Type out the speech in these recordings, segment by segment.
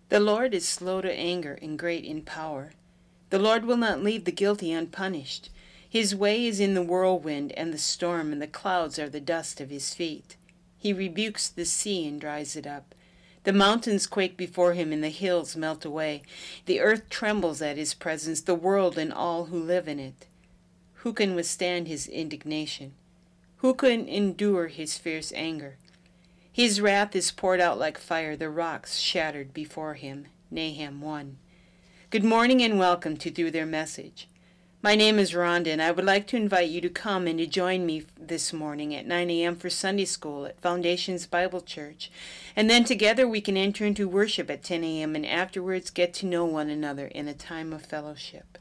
The Lord is slow to anger and great in power. The Lord will not leave the guilty unpunished. His way is in the whirlwind and the storm, and the clouds are the dust of his feet. He rebukes the sea and dries it up. The mountains quake before him, and the hills melt away. The earth trembles at his presence, the world and all who live in it. Who can withstand his indignation? Who can endure his fierce anger? His wrath is poured out like fire, the rocks shattered before him. Nahum 1. Good morning and welcome to Through Their Message. My name is Rhonda, and I would like to invite you to come and to join me this morning at 9 a.m. for Sunday School at Foundations Bible Church. And then together we can enter into worship at 10 a.m. and afterwards get to know one another in a time of fellowship.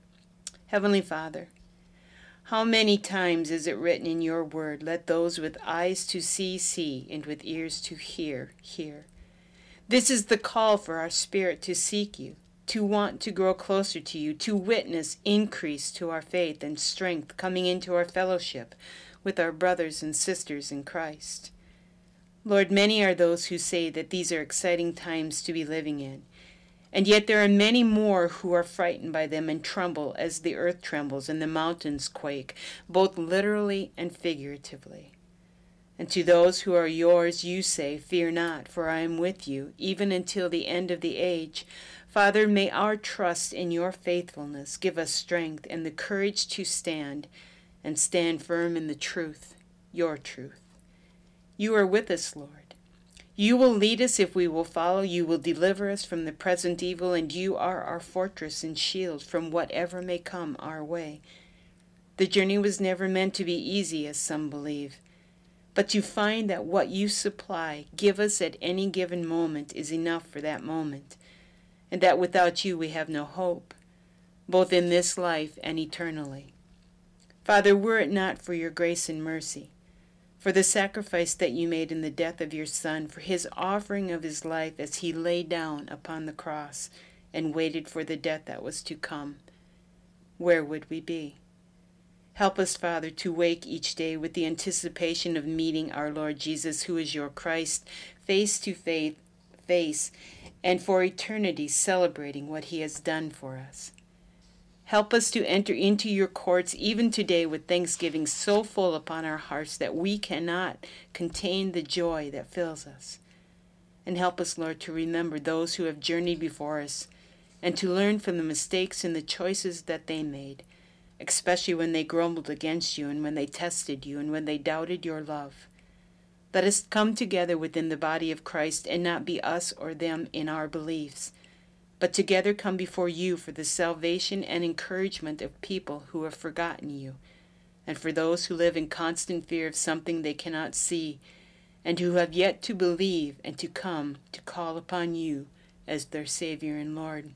Heavenly Father, how many times is it written in your word, let those with eyes to see, see, and with ears to hear, hear. This is the call for our spirit to seek you, to want to grow closer to you, to witness increase to our faith and strength coming into our fellowship with our brothers and sisters in Christ. Lord, many are those who say that these are exciting times to be living in, and yet there are many more who are frightened by them and tremble as the earth trembles and the mountains quake, both literally and figuratively. And to those who are yours, you say, fear not, for I am with you, even until the end of the age. Father, may our trust in your faithfulness give us strength and the courage to stand, and stand firm in the truth, your truth. You are with us, Lord. You will lead us if we will follow. You will deliver us from the present evil, and you are our fortress and shield from whatever may come our way. The journey was never meant to be easy, as some believe, but to find that what you supply, give us at any given moment, is enough for that moment, and that without you we have no hope, both in this life and eternally. Father, were it not for your grace and mercy, for the sacrifice that you made in the death of your Son, for his offering of his life as he lay down upon the cross and waited for the death that was to come, where would we be? Help us, Father, to wake each day with the anticipation of meeting our Lord Jesus, who is your Christ, face to face, and for eternity celebrating what he has done for us. Help us to enter into your courts even today with thanksgiving so full upon our hearts that we cannot contain the joy that fills us. And help us, Lord, to remember those who have journeyed before us and to learn from the mistakes and the choices that they made, especially when they grumbled against you and when they tested you and when they doubted your love. Let us come together within the body of Christ and not be us or them in our beliefs, but together come before you for the salvation and encouragement of people who have forgotten you, and for those who live in constant fear of something they cannot see, and who have yet to believe and to come to call upon you as their Savior and Lord.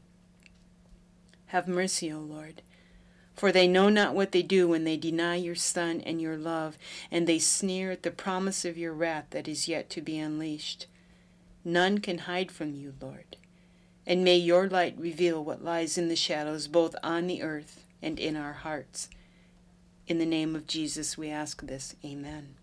Have mercy, O Lord, for they know not what they do when they deny your Son and your love, and they sneer at the promise of your wrath that is yet to be unleashed. None can hide from you, Lord. And may your light reveal what lies in the shadows, both on the earth and in our hearts. In the name of Jesus we ask this. Amen.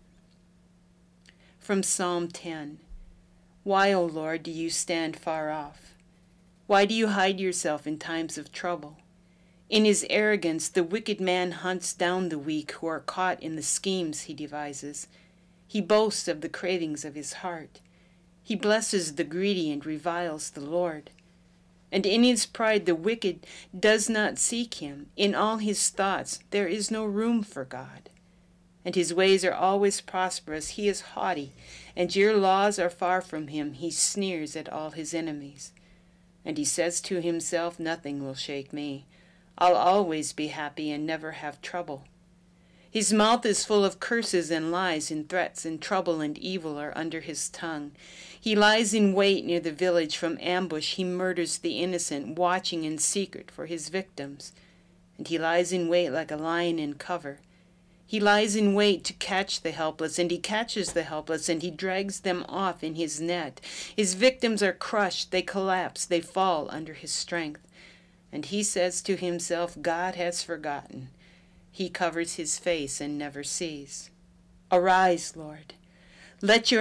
From Psalm 10. Why, O Lord, do you stand far off? Why do you hide yourself in times of trouble? In his arrogance, the wicked man hunts down the weak who are caught in the schemes he devises. He boasts of the cravings of his heart. He blesses the greedy and reviles the Lord. And in his pride the wicked does not seek him. In all his thoughts there is no room for God. And his ways are always prosperous. He is haughty, and your laws are far from him. He sneers at all his enemies. And he says to himself, nothing will shake me. I'll always be happy and never have trouble. His mouth is full of curses and lies and threats, and trouble and evil are under his tongue. He lies in wait near the village. From ambush he murders the innocent, watching in secret for his victims. And he lies in wait like a lion in cover. He lies in wait to catch the helpless, and he catches the helpless, and he drags them off in his net. His victims are crushed, they collapse, they fall under his strength. And he says to himself, God has forgotten. He covers his face and never sees. Arise, Lord. Lift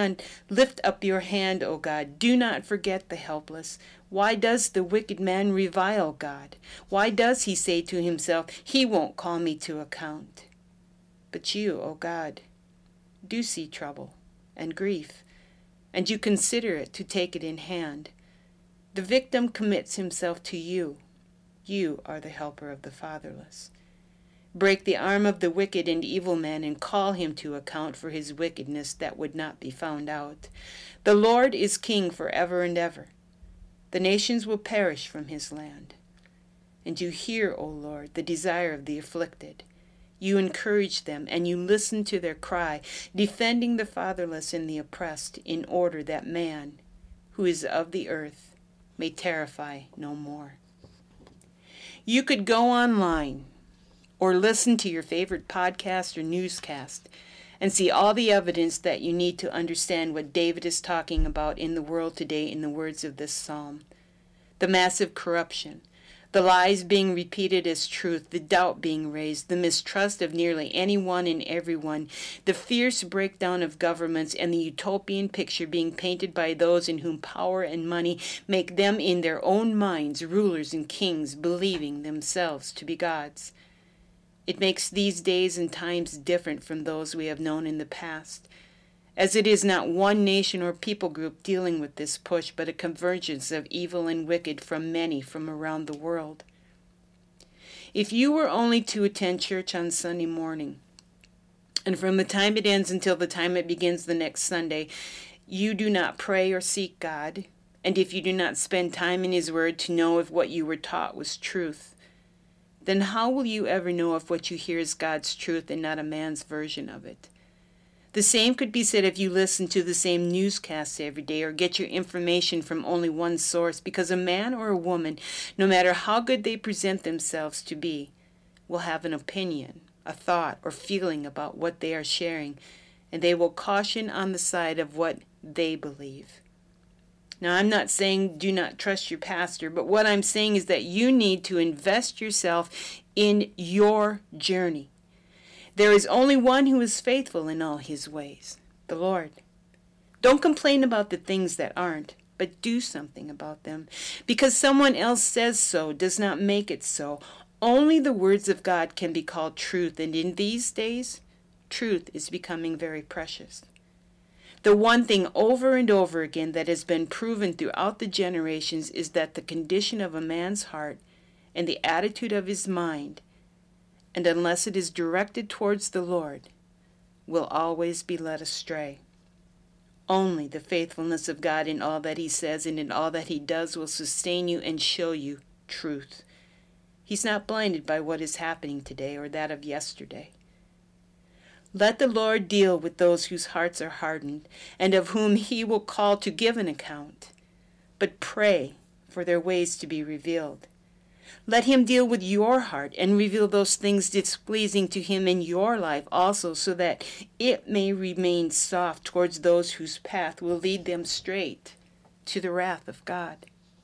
up your hand, O God. Do not forget the helpless. Why does the wicked man revile God? Why does he say to himself, he won't call me to account? But you, O God, do see trouble and grief, and you consider it to take it in hand. The victim commits himself to you. You are the helper of the fatherless. Break the arm of the wicked and evil man and call him to account for his wickedness that would not be found out. The Lord is king forever and ever. The nations will perish from his land. And you hear, O Lord, the desire of the afflicted. You encourage them and you listen to their cry, defending the fatherless and the oppressed, in order that man, who is of the earth, may terrify no more. You could go online or listen to your favorite podcast or newscast and see all the evidence that you need to understand what David is talking about in the world today in the words of this psalm. The massive corruption, the lies being repeated as truth, the doubt being raised, the mistrust of nearly anyone and everyone, the fierce breakdown of governments, and the utopian picture being painted by those in whom power and money make them in their own minds rulers and kings, believing themselves to be gods. It makes these days and times different from those we have known in the past, as it is not one nation or people group dealing with this push, but a convergence of evil and wicked from many from around the world. If you were only to attend church on Sunday morning, and from the time it ends until the time it begins the next Sunday, you do not pray or seek God, and if you do not spend time in His Word to know if what you were taught was truth, then how will you ever know if what you hear is God's truth and not a man's version of it? The same could be said if you listen to the same newscasts every day or get your information from only one source, because a man or a woman, no matter how good they present themselves to be, will have an opinion, a thought, or feeling about what they are sharing, and they will caution on the side of what they believe. Now, I'm not saying do not trust your pastor, but what I'm saying is that you need to invest yourself in your journey. There is only one who is faithful in all his ways, the Lord. Don't complain about the things that aren't, but do something about them. Because someone else says so does not make it so. Only the words of God can be called truth, and in these days, truth is becoming very precious. The one thing over and over again that has been proven throughout the generations is that the condition of a man's heart and the attitude of his mind, and unless it is directed towards the Lord, will always be led astray. Only the faithfulness of God in all that He says and in all that He does will sustain you and show you truth. He's not blinded by what is happening today or that of yesterday. Let the Lord deal with those whose hearts are hardened, and of whom He will call to give an account. But pray for their ways to be revealed. Let Him deal with your heart and reveal those things displeasing to Him in your life also, so that it may remain soft towards those whose path will lead them straight to the wrath of God.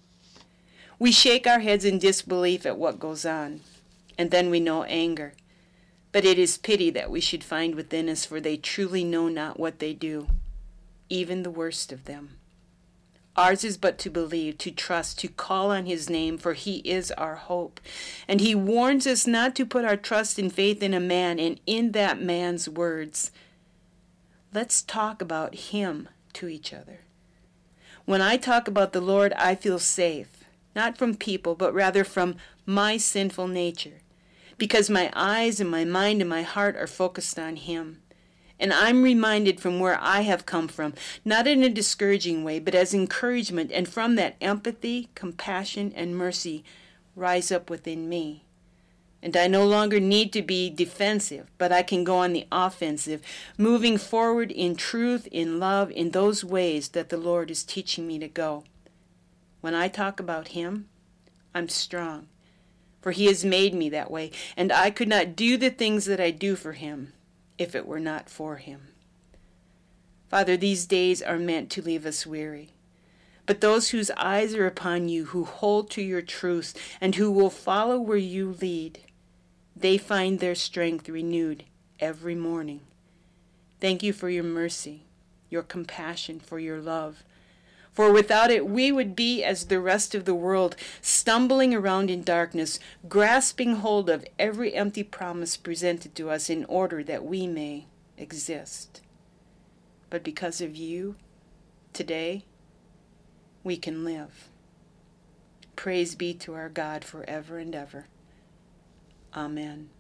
We shake our heads in disbelief at what goes on, and then we know anger. But it is pity that we should find within us, for they truly know not what they do, even the worst of them. Ours is but to believe, to trust, to call on His name, for He is our hope. And He warns us not to put our trust and faith in a man and in that man's words. Let's talk about Him to each other. When I talk about the Lord, I feel safe, not from people, but rather from my sinful nature, because my eyes and my mind and my heart are focused on Him. And I'm reminded from where I have come from, not in a discouraging way, but as encouragement, and from that empathy, compassion, and mercy rise up within me. And I no longer need to be defensive, but I can go on the offensive, moving forward in truth, in love, in those ways that the Lord is teaching me to go. When I talk about Him, I'm strong, for He has made me that way, and I could not do the things that I do for Him if it were not for Him. Father, these days are meant to leave us weary. But those whose eyes are upon You, who hold to Your truths, and who will follow where You lead, they find their strength renewed every morning. Thank You for Your mercy. your compassion, for your love. For without it, we would be as the rest of the world, stumbling around in darkness, grasping hold of every empty promise presented to us in order that we may exist. But because of you, today, we can live. Praise be to our God forever and ever. Amen.